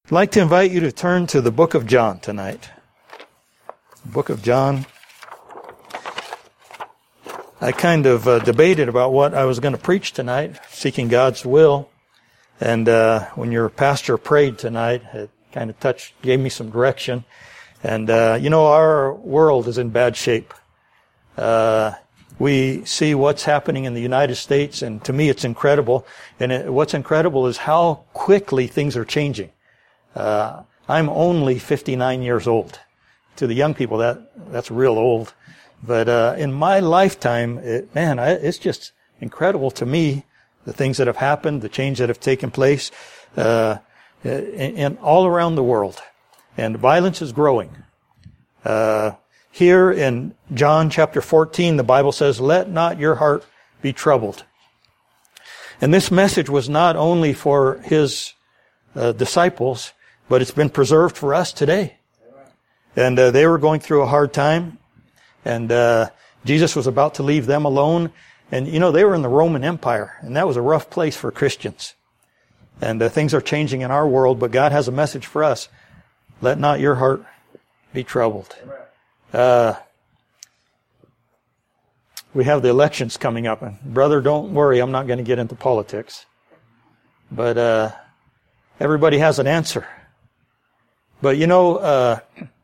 I'd like to invite you to turn to the book of John tonight. Book of John. I kind of debated about what I was going to preach tonight, seeking God's will. And when your pastor prayed tonight, it kind of gave me some direction. And our world is in bad shape. We see what's happening in the United States, and to me it's incredible. And what's incredible is how quickly things are changing. I'm only 59 years old. To the young people, that's real old. But in my lifetime, it's just incredible to me, the things that have happened, the change that have taken place and all around the world. And violence is growing. Here in John chapter 14, the Bible says, "Let not your heart be troubled." And this message was not only for his disciples, but it's been preserved for us today. And they were going through a hard time. And Jesus was about to leave them alone. And, they were in the Roman Empire. And that was a rough place for Christians. And things are changing in our world, but God has a message for us. Let not your heart be troubled. We have the elections coming up. And brother, don't worry, I'm not going to get into politics. But everybody has an answer. But the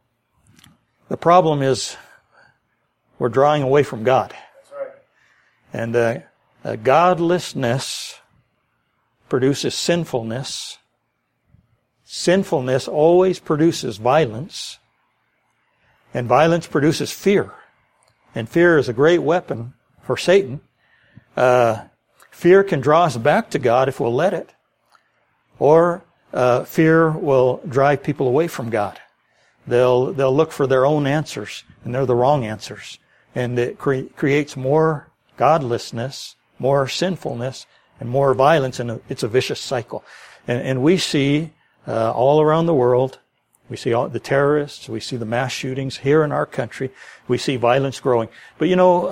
problem is we're drawing away from God. That's right. And godlessness produces sinfulness. Sinfulness always produces violence. And violence produces fear. And fear is a great weapon for Satan. Fear can draw us back to God if we'll let it. Or fear will drive people away from God. They'll look for their own answers, and they're the wrong answers. And it creates more godlessness, more sinfulness, and more violence, and it's a vicious cycle. And we see all around the world, we see all the terrorists, we see the mass shootings here in our country, we see violence growing. But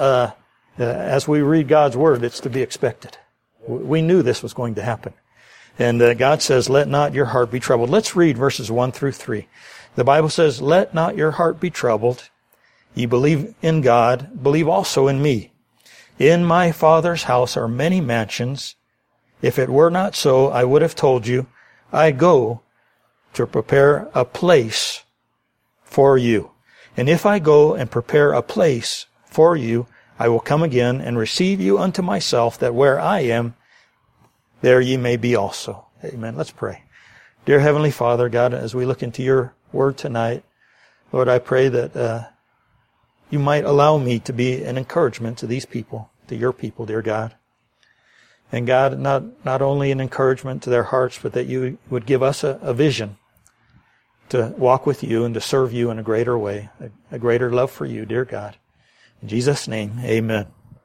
as we read God's Word, it's to be expected. We knew this was going to happen. And God says, "Let not your heart be troubled." Let's read verses 1 through 3. The Bible says, "Let not your heart be troubled. Ye believe in God, believe also in me. In my Father's house are many mansions. If it were not so, I would have told you, I go to prepare a place for you. And if I go and prepare a place for you, I will come again and receive you unto myself, that where I am, there ye may be also." Amen. Let's pray. Dear Heavenly Father, God, as we look into your Word tonight, Lord, I pray that you might allow me to be an encouragement to these people, to your people, dear God. And God, not only an encouragement to their hearts, but that you would give us a vision to walk with you and to serve you in a greater way, a greater love for you, dear God. In Jesus' name, amen.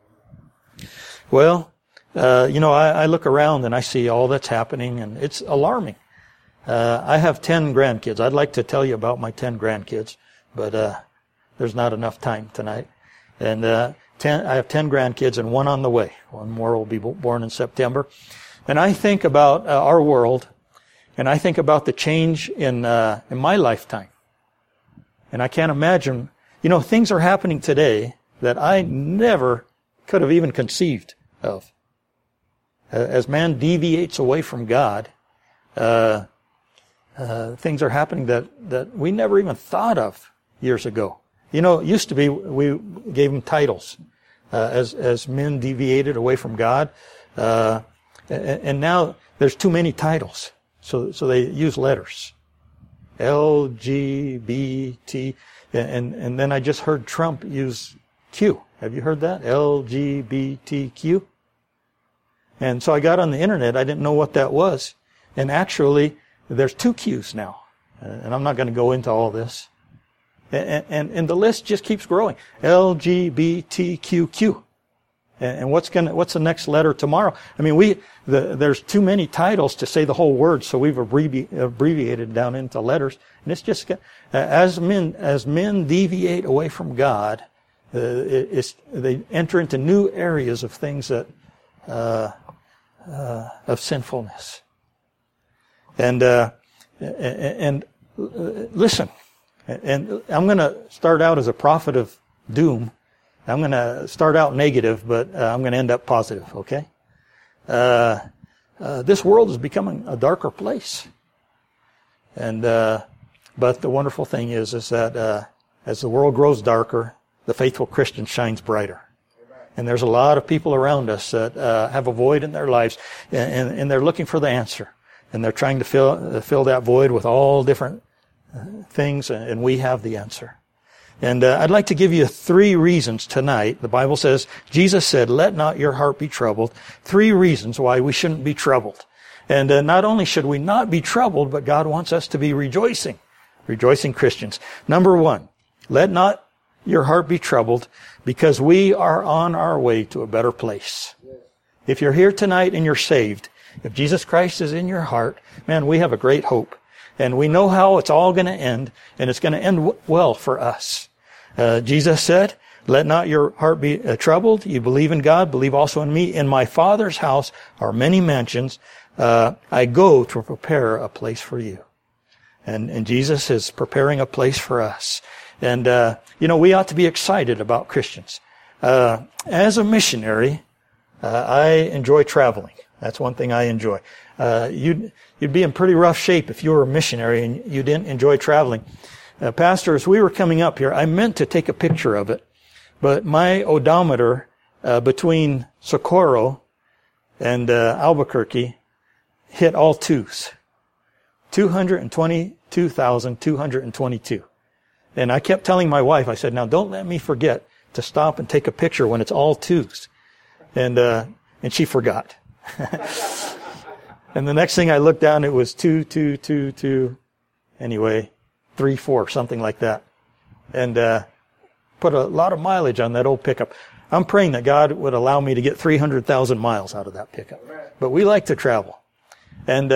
Well, I look around and I see all that's happening, and it's alarming. I have 10 grandkids. I'd like to tell you about my 10 grandkids, but there's not enough time tonight. And I have 10 grandkids and one on the way. One more will be born in September. And I think about our world, and I think about the change in my lifetime. And I can't imagine, things are happening today that I never could have even conceived of. As man deviates away from God, things are happening that we never even thought of years ago. It used to be we gave them titles as men deviated away from God, and now there's too many titles, so they use letters, LGBT, and then I just heard Trump use Q. Have you heard that? LGBTQ. And so I got on the internet. I didn't know what that was, and actually, there's 2 Qs now, and I'm not going to go into all this. And the list just keeps growing. LGBTQQ. And what's the next letter tomorrow? I mean, there's too many titles to say the whole word, so we've abbreviated down into letters. And it's just as men deviate away from God, they enter into new areas of things that of sinfulness. And And listen, and I'm going to start out as a prophet of doom. I'm going to start out negative, but I'm going to end up positive, okay? This world is becoming a darker place. And but the wonderful thing is that as the world grows darker, the faithful Christian shines brighter. And there's a lot of people around us that have a void in their lives, and they're looking for the answer. And they're trying to fill that void with all different things, and we have the answer. And I'd like to give you 3 reasons tonight. The Bible says, Jesus said, "Let not your heart be troubled." 3 reasons why we shouldn't be troubled. And not only should we not be troubled, but God wants us to be rejoicing Christians. Number 1, let not your heart be troubled, because we are on our way to a better place. If you're here tonight and you're saved, if Jesus Christ is in your heart, man, we have a great hope. And we know how it's all going to end, and it's going to end well for us. Jesus said, "Let not your heart be troubled. You believe in God, believe also in me. In my Father's house are many mansions. I go to prepare a place for you." And Jesus is preparing a place for us. And, we ought to be excited about Christians. As a missionary, I enjoy traveling. That's one thing I enjoy. You'd be in pretty rough shape if you were a missionary and you didn't enjoy traveling. Pastor, as we were coming up here, I meant to take a picture of it, but my odometer between Socorro and Albuquerque hit all 2s. 222,222. And I kept telling my wife, I said, "Now don't let me forget to stop and take a picture when it's all 2s. And she forgot. And the next thing I looked down, it was 2. Anyway, 3, 4, something like that. And put a lot of mileage on that old pickup. I'm praying that God would allow me to get 300,000 miles out of that pickup. But we like to travel. And,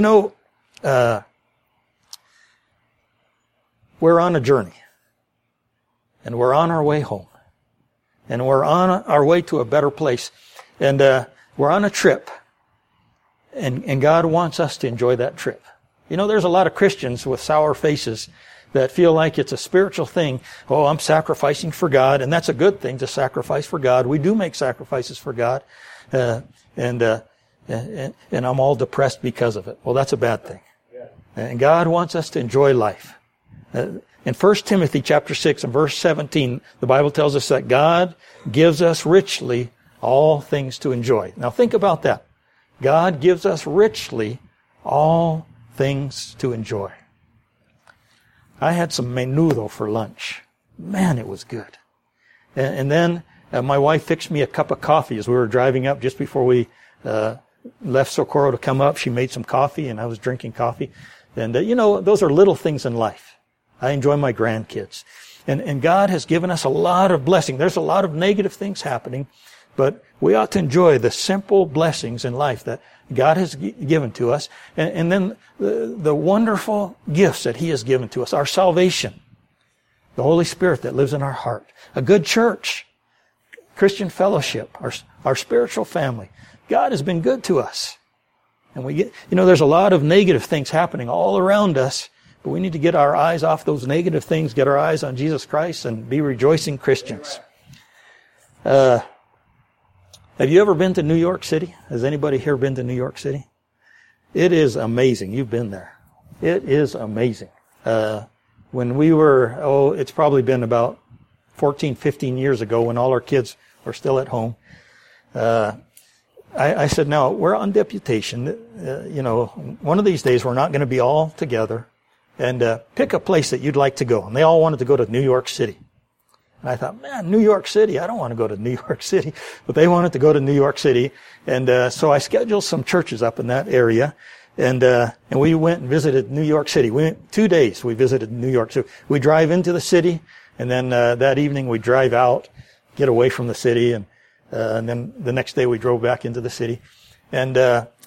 we're on a journey. And we're on our way home. And we're on our way to a better place. And we're on a trip. And God wants us to enjoy that trip. There's a lot of Christians with sour faces that feel like it's a spiritual thing. Oh, I'm sacrificing for God. And that's a good thing, to sacrifice for God. We do make sacrifices for God. And I'm all depressed because of it. Well, that's a bad thing. And God wants us to enjoy life. In 1 Timothy chapter 6 and verse 17, the Bible tells us that God gives us richly all things to enjoy. Now think about that. God gives us richly all things to enjoy. I had some menudo for lunch. Man, it was good. And then my wife fixed me a cup of coffee as we were driving up just before we left Socorro to come up. She made some coffee, and I was drinking coffee. And, those are little things in life. I enjoy my grandkids. And God has given us a lot of blessing. There's a lot of negative things happening, but we ought to enjoy the simple blessings in life that God has given to us. And then the wonderful gifts that He has given to us. Our salvation. The Holy Spirit that lives in our heart. A good church. Christian fellowship. Our spiritual family. God has been good to us. And there's a lot of negative things happening all around us. But we need to get our eyes off those negative things, get our eyes on Jesus Christ, and be rejoicing Christians. Have you ever been to New York City? Has anybody here been to New York City? It is amazing. You've been there. It is amazing. When we were, it's probably been about 14, 15 years ago when all our kids were still at home. I said, "Now, we're on deputation. One of these days we're not going to be all together. And pick a place that you'd like to go." And they all wanted to go to New York City. And I thought, man, New York City, I don't want to go to New York City. But they wanted to go to New York City. And so I scheduled some churches up in that area. And we went and visited New York City. We went 2 days. We visited New York. So we drive into the city. And then that evening we drive out, get away from the city. And then the next day we drove back into the city. And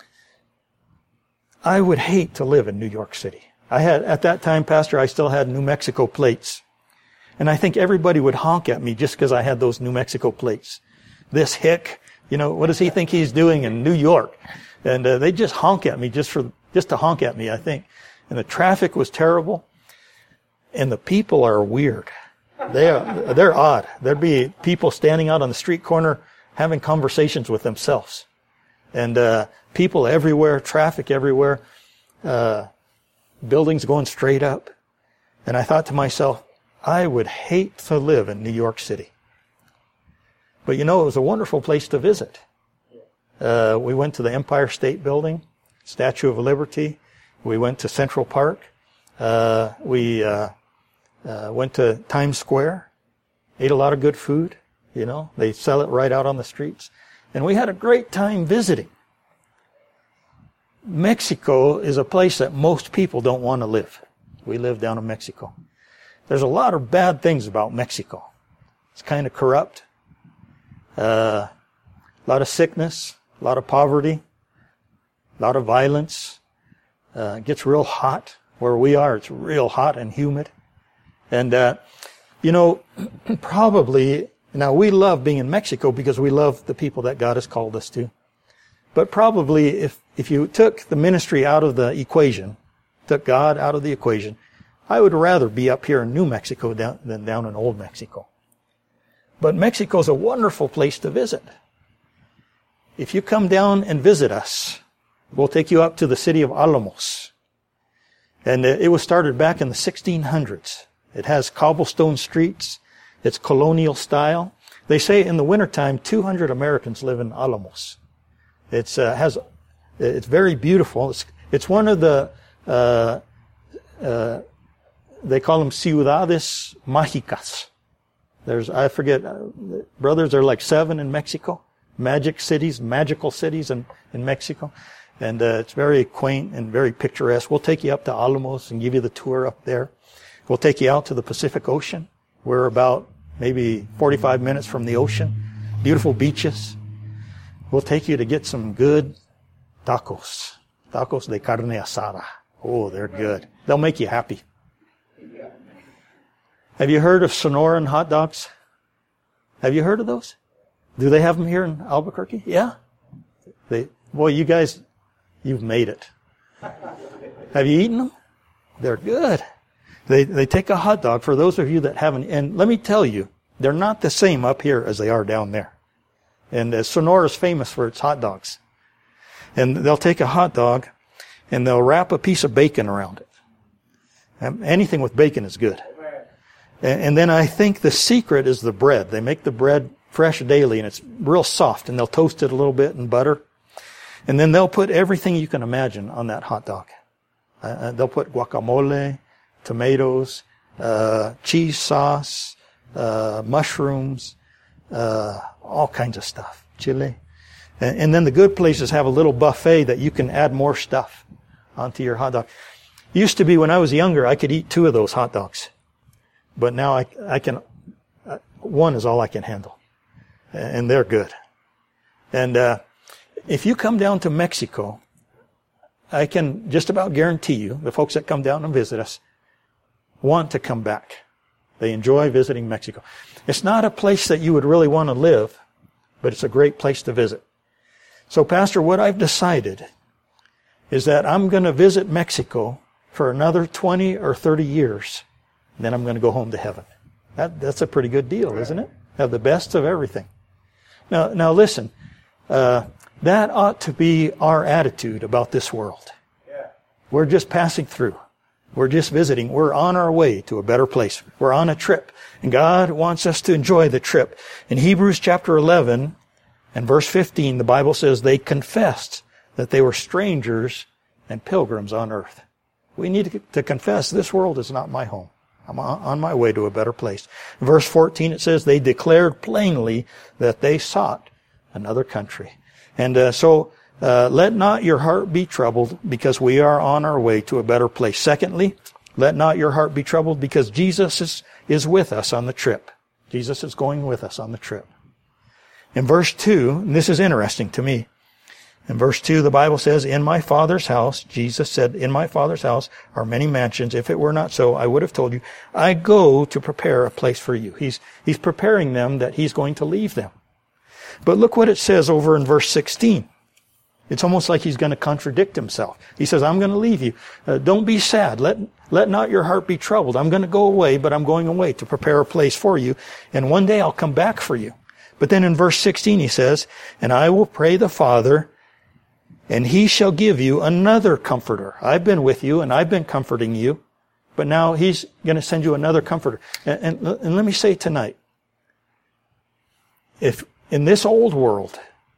I would hate to live in New York City. At that time, Pastor, I still had New Mexico plates. And I think everybody would honk at me just because I had those New Mexico plates. This hick, what does he think he's doing in New York? And they just honk at me just to honk at me, I think. and the traffic was terrible, and the people are weird. They're odd. There'd be people standing out on the street corner having conversations with themselves. And people everywhere, traffic everywhere, buildings going straight up. And I thought to myself, I would hate to live in New York City. But it was a wonderful place to visit. We went to the Empire State Building, Statue of Liberty. We went to Central Park. We went to Times Square. Ate a lot of good food. They sell it right out on the streets. And we had a great time visiting. Mexico is a place that most people don't want to live. We live down in Mexico. There's a lot of bad things about Mexico. It's kind of corrupt. A lot of sickness, a lot of poverty, a lot of violence. It gets real hot. Where we are, it's real hot and humid. And, probably, now we love being in Mexico because we love the people that God has called us to. But probably if you took the ministry out of the equation, took God out of the equation, I would rather be up here in New Mexico than down in Old Mexico. But Mexico's a wonderful place to visit. If you come down and visit us, we'll take you up to the city of Alamos. And it was started back in the 1600s. It has cobblestone streets. It's colonial style. They say in the wintertime, 200 Americans live in Alamos. It's very beautiful. It's one of the, they call them ciudades mágicas. I forget, brothers, there are like 7 in Mexico. Magical cities in Mexico. And it's very quaint and very picturesque. We'll take you up to Alamos and give you the tour up there. We'll take you out to the Pacific Ocean. We're about maybe 45 minutes from the ocean. Beautiful beaches. We'll take you to get some good tacos. Tacos de carne asada. Oh, they're good. They'll make you happy. Have you heard of Sonoran hot dogs? Have you heard of those? Do they have them here in Albuquerque? Yeah? Boy, you guys, you've made it. Have you eaten them? They're good. They take a hot dog, for those of you that haven't, and let me tell you, they're not the same up here as they are down there. And Sonora is famous for its hot dogs. And they'll take a hot dog and they'll wrap a piece of bacon around it. Anything with bacon is good. And then I think the secret is the bread. They make the bread fresh daily and it's real soft, and they'll toast it a little bit in butter. And then they'll put everything you can imagine on that hot dog. They'll put guacamole, tomatoes, cheese sauce, mushrooms, all kinds of stuff, chili. And then the good places have a little buffet that you can add more stuff onto your hot dog. Used to be when I was younger, I could eat 2 of those hot dogs. But now I can, 1 is all I can handle. And they're good. And if you come down to Mexico, I can just about guarantee you, the folks that come down and visit us want to come back. They enjoy visiting Mexico. It's not a place that you would really want to live, but it's a great place to visit. So, Pastor, what I've decided is that I'm going to visit Mexico for another 20 or 30 years, and then I'm going to go home to heaven. That's a pretty good deal, isn't it? Have the best of everything. Now listen, that ought to be our attitude about this world. We're just passing through. We're just visiting. We're on our way to a better place. We're on a trip. And God wants us to enjoy the trip. In Hebrews chapter 11 and verse 15, the Bible says they confessed that they were strangers and pilgrims on earth. We need to confess this world is not my home. I'm on my way to a better place. In verse 14, it says they declared plainly that they sought another country. And so let not your heart be troubled, because we are on our way to a better place. Secondly, let not your heart be troubled, because Jesus is with us on the trip. Jesus is going with us on the trip. In verse 2, and this is interesting to me, in verse 2, the Bible says, in my Father's house, Jesus said, in my Father's house are many mansions. If it were not so, I would have told you, I go to prepare a place for you. He's preparing them that He's going to leave them. But look what it says over in verse 16. It's almost like he's going to contradict himself. He says, I'm going to leave you. Don't be sad. Let not your heart be troubled. I'm going to go away, but I'm going away to prepare a place for you. And one day I'll come back for you. But then in verse 16 he says, and I will pray the Father, and he shall give you another comforter. I've been with you and I've been comforting you, but now he's going to send you another comforter. And let me say tonight, if in this old world,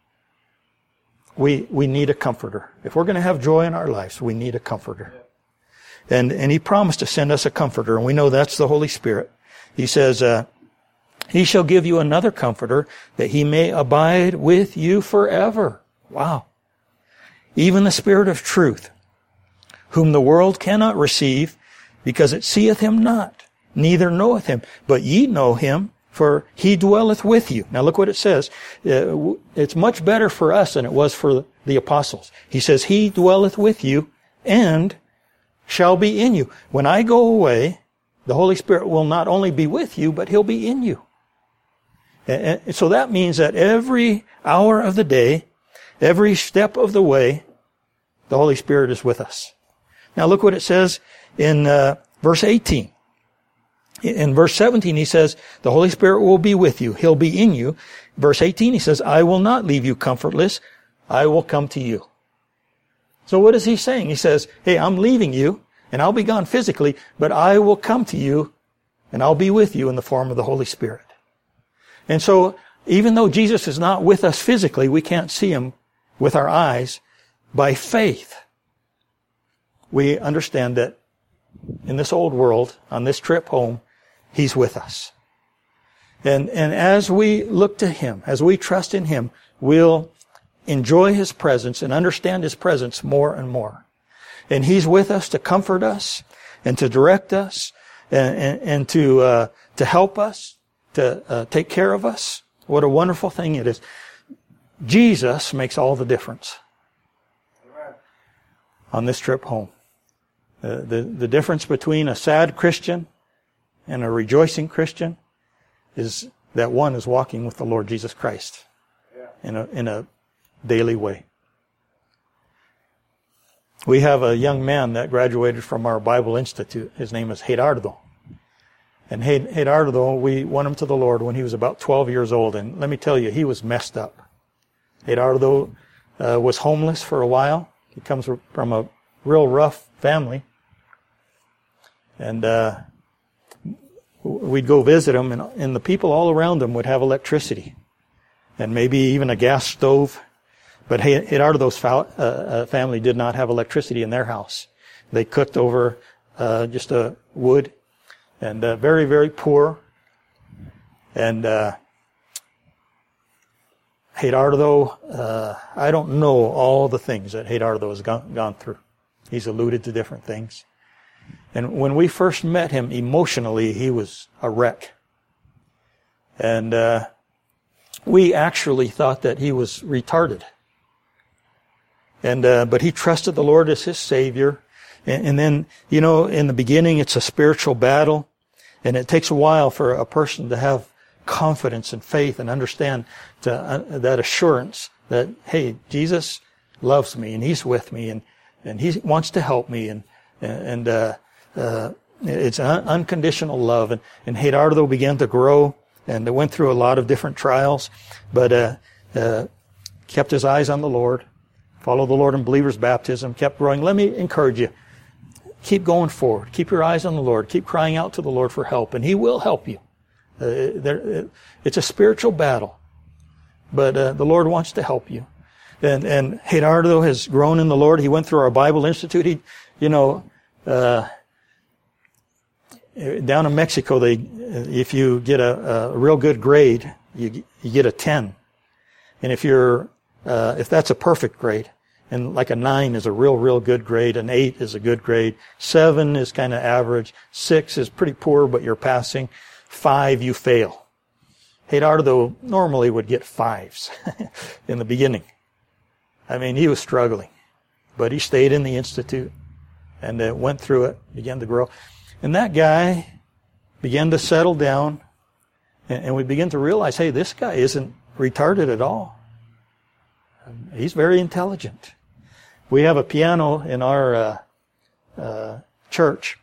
we need a comforter. If we're going to have joy in our lives, we need a comforter. And he promised to send us a comforter, and we know that's the Holy Spirit. He says, he shall give you another comforter, that he may abide with you forever. Wow. Even the Spirit of truth, whom the world cannot receive, because it seeth him not, neither knoweth him. But ye know him, for he dwelleth with you. Now look what it says. It's much better for us than it was for the apostles. He says, he dwelleth with you and shall be in you. When I go away, the Holy Spirit will not only be with you, but he'll be in you. And so that means that every hour of the day, every step of the way, the Holy Spirit is with us. Now look what it says in verse 18. In verse 17 he says, the Holy Spirit will be with you. He'll be in you. Verse 18 he says, I will not leave you comfortless. I will come to you. So what is he saying? He says, hey, I'm leaving you and I'll be gone physically, but I will come to you and I'll be with you in the form of the Holy Spirit. And so even though Jesus is not with us physically, we can't see him with our eyes. By faith, we understand that in this old world, on this trip home, he's with us. And as we look to him, as we trust in him, we'll enjoy his presence and understand his presence more and more. And he's with us to comfort us and to direct us and to help us, to take care of us. What a wonderful thing it is. Jesus makes all the difference on this trip home. The difference between a sad Christian and a rejoicing Christian is that one is walking with the Lord Jesus Christ in a daily way. We have a young man that graduated from our Bible Institute. His name is Gerardo. And Gerardo, we won him to the Lord when he was about 12 years old. And let me tell you, he was messed up. Gerardo was homeless for a while. He comes from a real rough family. And we'd go visit him, and the people all around him would have electricity. And maybe even a gas stove. But Gerardo's family did not have electricity in their house. They cooked over just a wood. And very, very poor. And Gerardo, I don't know all the things that Gerardo has gone through. He's alluded to different things. And when we first met him, emotionally, he was a wreck. And we actually thought that he was retarded. And but he trusted the Lord as his Savior. And then, in the beginning, it's a spiritual battle. And it takes a while for a person to have confidence and faith and understand that assurance that, hey, Jesus loves me and he's with me and he wants to help me and it's an unconditional love. And Gerardo began to grow and went through a lot of different trials, but kept his eyes on the Lord, followed the Lord in believer's baptism, kept growing. Let me encourage you. Keep going forward. Keep your eyes on the Lord. Keep crying out to the Lord for help, and he will help you. It's a spiritual battle, but the Lord wants to help you. And Gerardo has grown in the Lord. He went through our Bible Institute. Down in Mexico, if you get a real good grade, you get a 10. And if that's a perfect grade, and like a 9 is a real good grade, an 8 is a good grade, 7 is kind of average, 6 is pretty poor, but you're passing, 5 you fail. Gerardo normally would get 5s in the beginning. I mean, he was struggling, but he stayed in the Institute and went through it, began to grow. And that guy began to settle down, and we began to realize, hey, this guy isn't retarded at all. He's very intelligent. We have a piano in our church.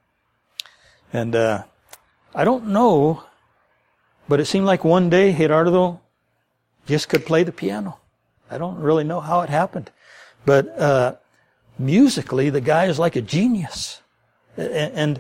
And I don't know, but it seemed like one day Gerardo just could play the piano. I don't really know how it happened. But musically, the guy is like a genius. And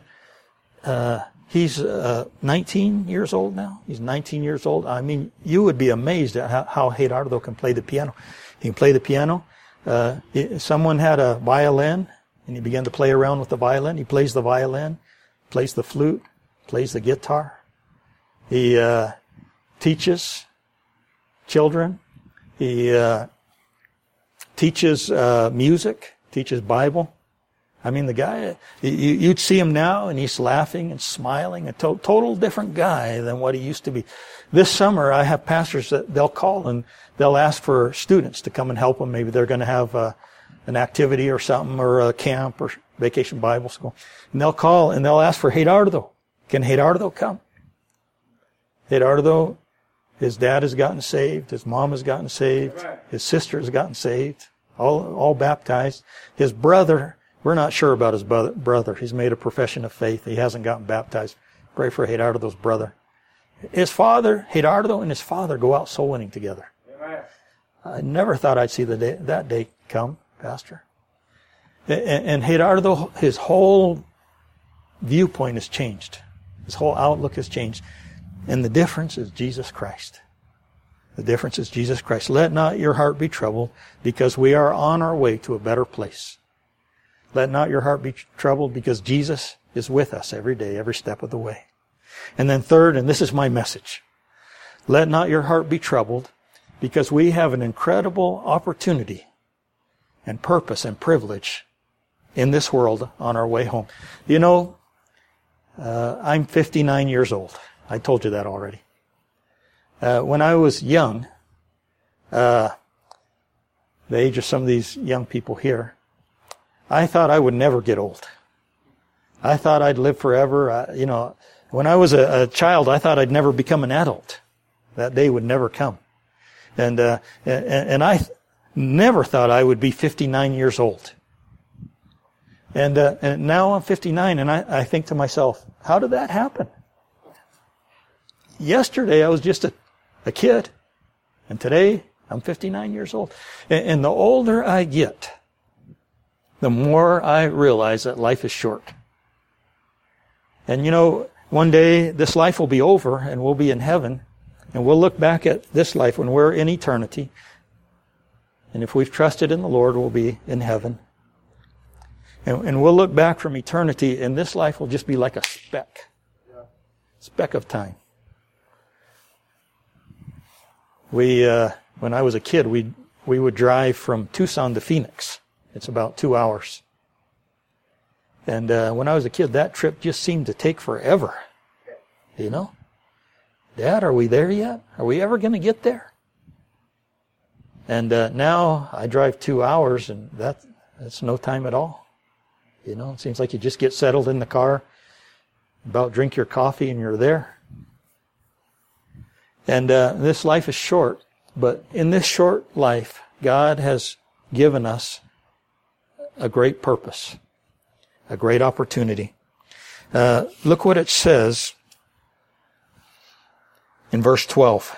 he's 19 years old now. He's 19 years old. I mean, you would be amazed at how Gerardo can play the piano. He can play the piano. Someone had a violin, and he began to play around with the violin. He plays the violin, plays the flute, plays the guitar. He teaches children. He teaches music, teaches Bible. I mean, the guy, you'd see him now, and he's laughing and smiling, a total different guy than what he used to be. This summer, I have pastors that they'll call and they'll ask for students to come and help them. Maybe they're going to have an activity or something, or a camp or vacation Bible school. And they'll call and they'll ask for Gerardo. Can Gerardo come? Gerardo, his dad has gotten saved. His mom has gotten saved. His sister has gotten saved. All baptized. His brother, we're not sure about his brother. He's made a profession of faith. He hasn't gotten baptized. Pray for Gerardo's brother. His father, Gerardo and his father go out soul winning together. I never thought I'd see that day come, Pastor. And Gerardo, his whole viewpoint has changed. His whole outlook has changed. And the difference is Jesus Christ. The difference is Jesus Christ. Let not your heart be troubled, because we are on our way to a better place. Let not your heart be troubled, because Jesus is with us every day, every step of the way. And then third, and this is my message, let not your heart be troubled, because we have an incredible opportunity and purpose and privilege in this world on our way home. You know, I'm 59 years old. I told you that already. When I was young, the age of some of these young people here, I thought I would never get old. I thought I'd live forever. When I was a child, I thought I'd never become an adult. That day would never come. And I never thought I would be 59 years old. And now I'm 59, and I think to myself, how did that happen? Yesterday I was just a kid, and today I'm 59 years old. And the older I get, the more I realize that life is short. And one day this life will be over, and we'll be in heaven, and we'll look back at this life when we're in eternity. And if we've trusted in the Lord, we'll be in heaven. And we'll look back from eternity, and this life will just be like a speck of time. When I was a kid, we would drive from Tucson to Phoenix. It's about 2 hours. And when I was a kid, that trip just seemed to take forever. Dad, are we there yet? Are we ever going to get there? And now I drive 2 hours, and that's no time at all. It seems like you just get settled in the car, about drink your coffee, and you're there. And this life is short, but in this short life, God has given us a great purpose, a great opportunity. Look what it says in verse 12.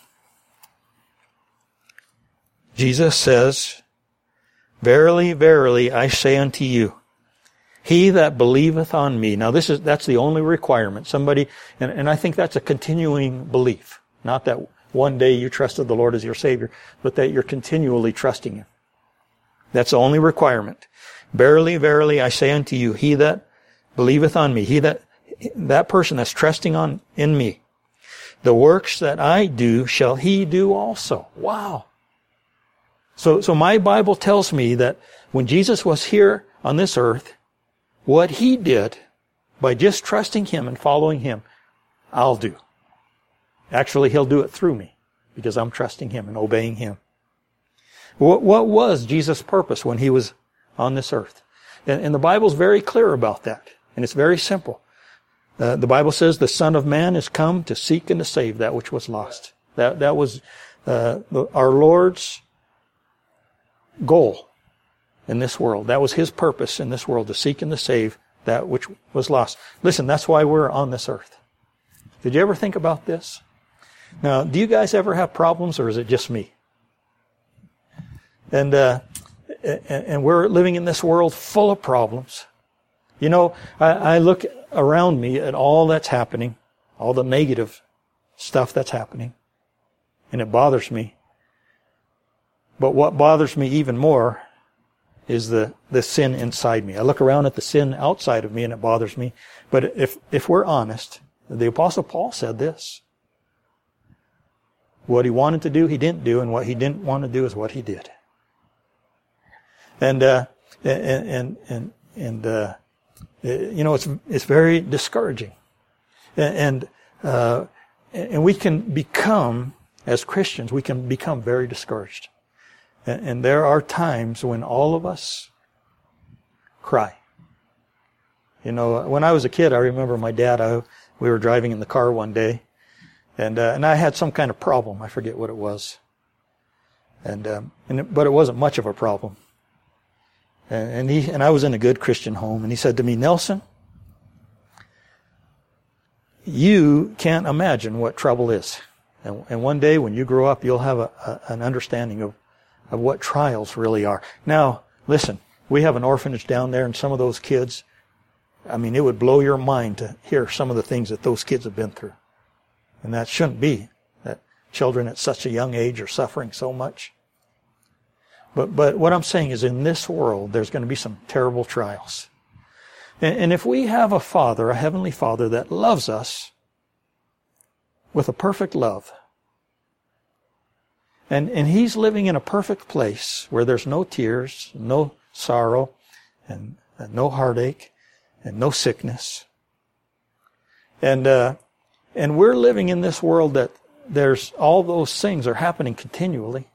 Jesus says, "Verily, verily, I say unto you, he that believeth on me." Now that's the only requirement. Somebody, and I think that's a continuing belief. Not that one day you trusted the Lord as your Savior, but that you're continually trusting Him. That's the only requirement. "Verily, verily, I say unto you, he that believeth on me," that person that's trusting in me, "the works that I do shall he do also." Wow. So my Bible tells me that when Jesus was here on this earth, what He did by just trusting Him and following Him, I'll do. Actually, He'll do it through me because I'm trusting Him and obeying Him. What was Jesus' purpose when He was on this earth? And the Bible's very clear about that. And it's very simple. The Bible says the Son of Man is come to seek and to save that which was lost. That was our Lord's goal in this world. That was His purpose in this world, to seek and to save that which was lost. Listen, that's why we're on this earth. Did you ever think about this? Now, do you guys ever have problems, or is it just me? And we're living in this world full of problems. You know, I look around me at all that's happening, all the negative stuff that's happening, and it bothers me. But what bothers me even more is the sin inside me. I look around at the sin outside of me and it bothers me. But if we're honest, the Apostle Paul said this: what he wanted to do, he didn't do, and what he didn't want to do is what he did. And you know, it's very discouraging. And we can become, as Christians, we can become very discouraged. And there are times when all of us cry. You know, when I was a kid, I remember my dad, we were driving in the car one day, and I had some kind of problem. I forget what it was. But it wasn't much of a problem. And I was in a good Christian home, and he said to me, "Nelson, you can't imagine what trouble is. And one day when you grow up, you'll have an understanding of what trials really are." Now, listen, we have an orphanage down there, and some of those kids, I mean, it would blow your mind to hear some of the things that those kids have been through. And that shouldn't be, that children at such a young age are suffering so much. But what I'm saying is, in this world, there's going to be some terrible trials. And if we have a Father, a Heavenly Father, that loves us with a perfect love, and He's living in a perfect place where there's no tears, no sorrow, and no heartache, and no sickness. And we're living in this world that there's all those things are happening continually.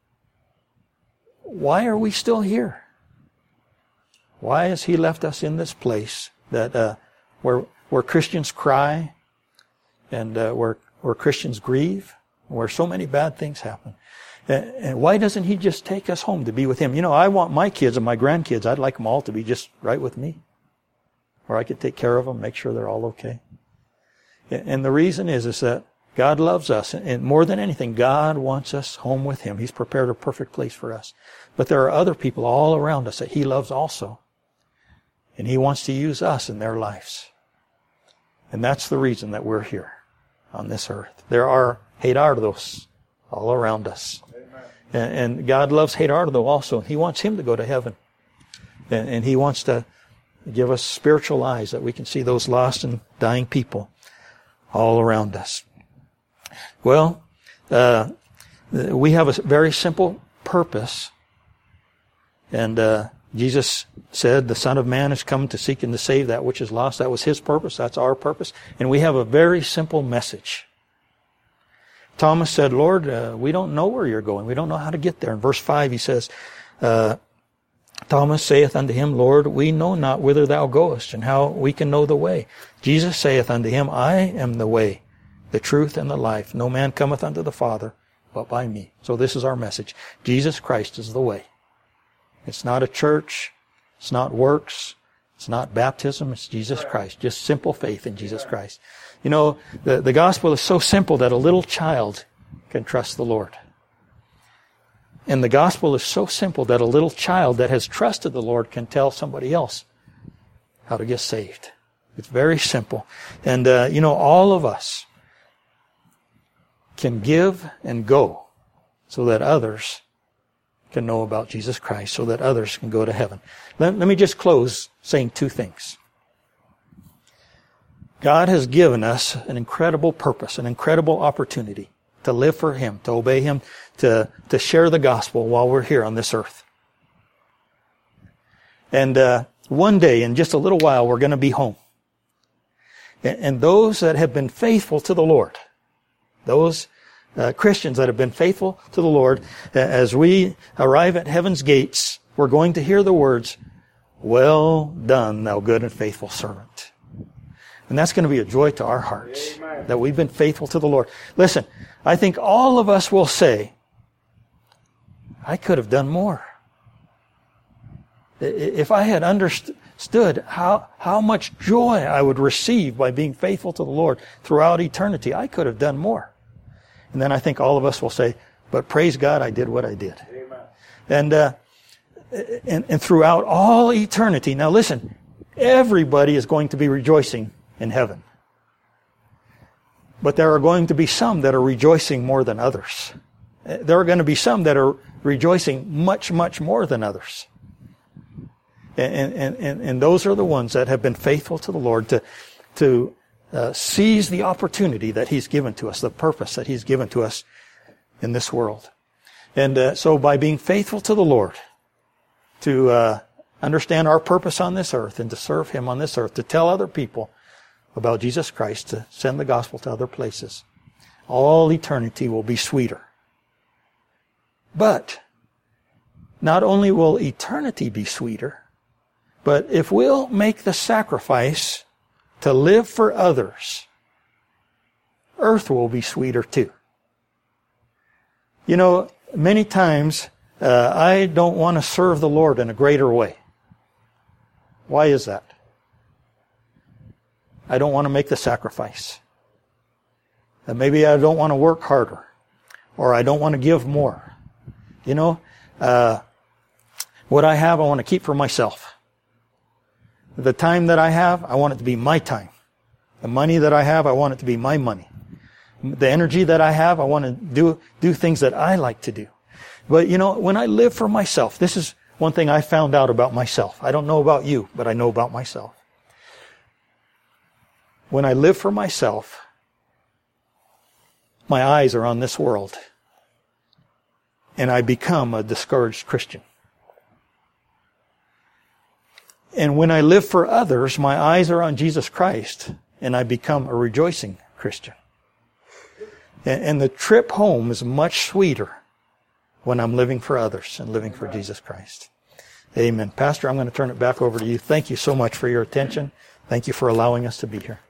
Why are we still here? Why has He left us in this place that where Christians cry, and where Christians grieve, where so many bad things happen? And why doesn't He just take us home to be with Him? You know, I want my kids and my grandkids, I'd like them all to be just right with me, where I could take care of them, make sure they're all okay. And the reason is that God loves us, and more than anything, God wants us home with Him. He's prepared a perfect place for us. But there are other people all around us that He loves also. And He wants to use us in their lives. And that's the reason that we're here on this earth. There are Gerardos all around us. And God loves Gerardo also. He wants him to go to heaven. And He wants to give us spiritual eyes that we can see those lost and dying people all around us. Well, we have a very simple purpose. And Jesus said, the Son of Man has come to seek and to save that which is lost. That was His purpose. That's our purpose. And we have a very simple message. Thomas said, "Lord, we don't know where You're going. We don't know how to get there." In verse 5 he says, Thomas saith unto Him, "Lord, we know not whither Thou goest, and how we can know the way." Jesus saith unto him, "I am the way, the truth, and the life. No man cometh unto the Father but by me." So this is our message. Jesus Christ is the way. It's not a church. It's not works. It's not baptism. It's Jesus Christ. Just simple faith in Jesus Christ. You know, the gospel is so simple that a little child can trust the Lord. And the gospel is so simple that a little child that has trusted the Lord can tell somebody else how to get saved. It's very simple. And, you know, all of us can give and go so that others can know about Jesus Christ, so that others can go to heaven. Let me just close saying two things. God has given us an incredible purpose, an incredible opportunity to live for Him, to obey Him, to share the gospel while we're here on this earth. And one day, in just a little while, we're going to be home. And those that have been faithful to the Lord, those Christians that have been faithful to the Lord, as we arrive at heaven's gates, we're going to hear the words, "Well done, thou good and faithful servant." And that's going to be a joy to our hearts. Amen. That we've been faithful to the Lord. Listen, I think all of us will say, "I could have done more. If I had understood how much joy I would receive by being faithful to the Lord throughout eternity, I could have done more. And then I think all of us will say, but praise God, I did what I did. Amen. And throughout all eternity, now listen, everybody is going to be rejoicing in heaven. But there are going to be some that are rejoicing more than others. There are going to be some that are rejoicing much, much more than others. And those are the ones that have been faithful to the Lord to seize the opportunity that He's given to us, the purpose that He's given to us in this world. And so by being faithful to the Lord, to understand our purpose on this earth and to serve Him on this earth, to tell other people about Jesus Christ, to send the gospel to other places, all eternity will be sweeter. But not only will eternity be sweeter, but if we'll make the sacrifice to live for others, earth will be sweeter too. You know, many times I don't want to serve the Lord in a greater way. Why is that? I don't want to make the sacrifice. Maybe I don't want to work harder, or I don't want to give more. You know, what I have, I want to keep for myself. The time that I have, I want it to be my time. The money that I have, I want it to be my money. The energy that I have, I want to do things that I like to do. But you know, when I live for myself, this is one thing I found out about myself. I don't know about you, but I know about myself. When I live for myself, my eyes are on this world. And I become a discouraged Christian. And when I live for others, my eyes are on Jesus Christ, and I become a rejoicing Christian. And the trip home is much sweeter when I'm living for others and living for Jesus Christ. Amen. Pastor, I'm going to turn it back over to you. Thank you so much for your attention. Thank you for allowing us to be here.